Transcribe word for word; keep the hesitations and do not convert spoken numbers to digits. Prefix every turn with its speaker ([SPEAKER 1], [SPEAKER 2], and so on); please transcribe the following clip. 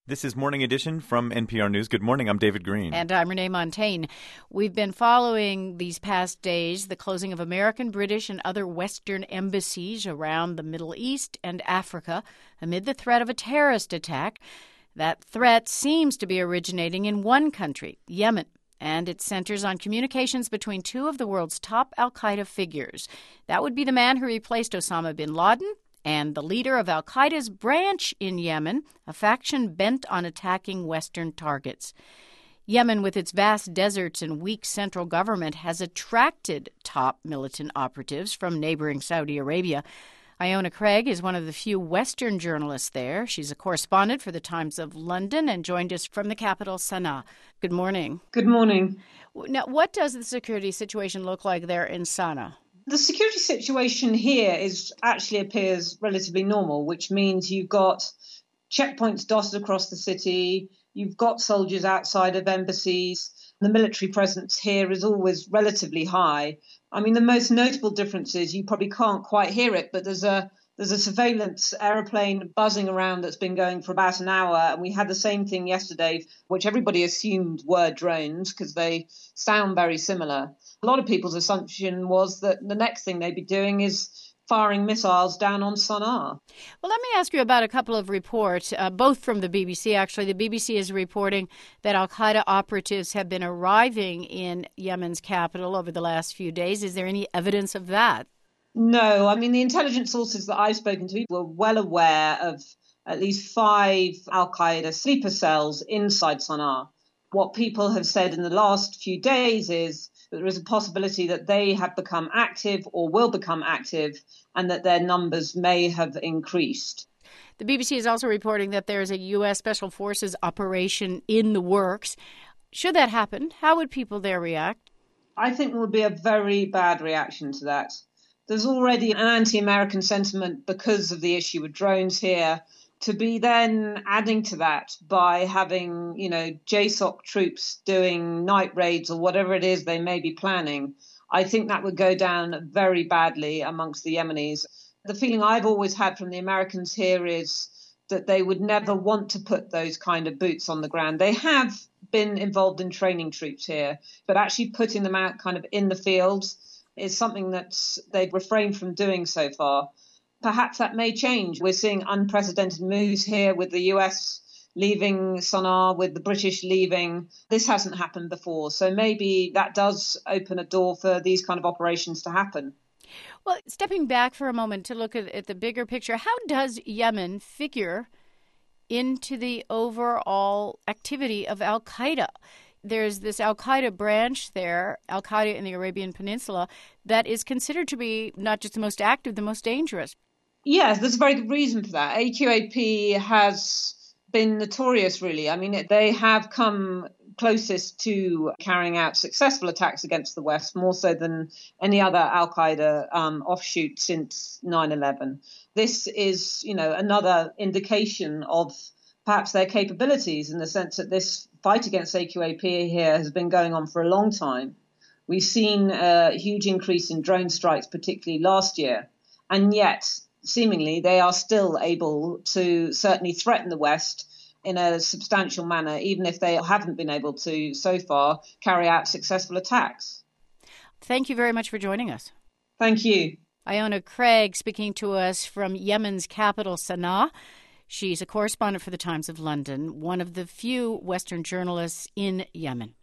[SPEAKER 1] This is Morning Edition from N P R News. Good morning. I'm David Green.
[SPEAKER 2] And I'm Renee Montaigne. We've been following these past days the closing of American, British, and other Western embassies around the Middle East and Africa amid the threat of a terrorist attack. That threat seems to be originating in one country, Yemen, and it centers on communications between two of the world's top al-Qaeda figures. That would be the man who replaced Osama bin Laden and the leader of al-Qaeda's branch in Yemen, a faction bent on attacking Western targets. Yemen, with its vast deserts and weak central government, has attracted top militant operatives from neighboring Saudi Arabia. Iona Craig is one of the few Western journalists there. She's a correspondent for the Times of London and joined us from the capital, Sana'a. Good morning.
[SPEAKER 3] Good morning.
[SPEAKER 2] Now, what does the security situation look like there in Sana'a?
[SPEAKER 3] The security situation here is actually appears relatively normal, which means you've got checkpoints dotted across the city, you've got soldiers outside of embassies, the military presence here is always relatively high. I mean, the most notable difference is you probably can't quite hear it, but there's a there's a surveillance aeroplane buzzing around that's been going for about an hour. And we had the same thing yesterday, which everybody assumed were drones because they sound very similar. A lot of people's assumption was that the next thing they'd be doing is firing missiles down on Sana'a.
[SPEAKER 2] Well, let me ask you about a couple of reports, uh, both from the B B C, actually. The B B C is reporting that al-Qaeda operatives have been arriving in Yemen's capital over the last few days. Is there any evidence of that?
[SPEAKER 3] No. I mean, the intelligence sources that I've spoken to were well aware of at least five al-Qaeda sleeper cells inside Sana'a. What people have said in the last few days is that there is a possibility that they have become active or will become active and that their numbers may have increased.
[SPEAKER 2] The B B C is also reporting that there is a U S Special Forces operation in the works. Should that happen, how would people there react?
[SPEAKER 3] I think there would be a very bad reaction to that. There's already an anti-American sentiment because of the issue with drones here. To be then adding to that by having, you know, J SOC troops doing night raids or whatever it is they may be planning, I think that would go down very badly amongst the Yemenis. The feeling I've always had from the Americans here is that they would never want to put those kind of boots on the ground. They have been involved in training troops here, but actually putting them out kind of in the fields is something that they've refrained from doing so far. Perhaps that may change. We're seeing unprecedented moves here with the U S leaving Sana'a, with the British leaving. This hasn't happened before. So maybe that does open a door for these kind of operations to happen.
[SPEAKER 2] Well, stepping back for a moment to look at, at the bigger picture, how does Yemen figure into the overall activity of al-Qaeda? There's this al-Qaeda branch there, al-Qaeda in the Arabian Peninsula, that is considered to be not just the most active, the most dangerous.
[SPEAKER 3] Yes, there's a very good reason for that. A Q A P has been notorious, really. I mean, they have come closest to carrying out successful attacks against the West, more so than any other al-Qaeda um, offshoot since nine eleven. This is, you know, another indication of perhaps their capabilities in the sense that this fight against A Q A P here has been going on for a long time. We've seen a huge increase in drone strikes, particularly last year, and yet seemingly they are still able to certainly threaten the West in a substantial manner, even if they haven't been able to so far carry out successful attacks.
[SPEAKER 2] Thank you very much for joining us.
[SPEAKER 3] Thank you.
[SPEAKER 2] Iona Craig speaking to us from Yemen's capital, Sana'a. She's a correspondent for the Times of London, one of the few Western journalists in Yemen.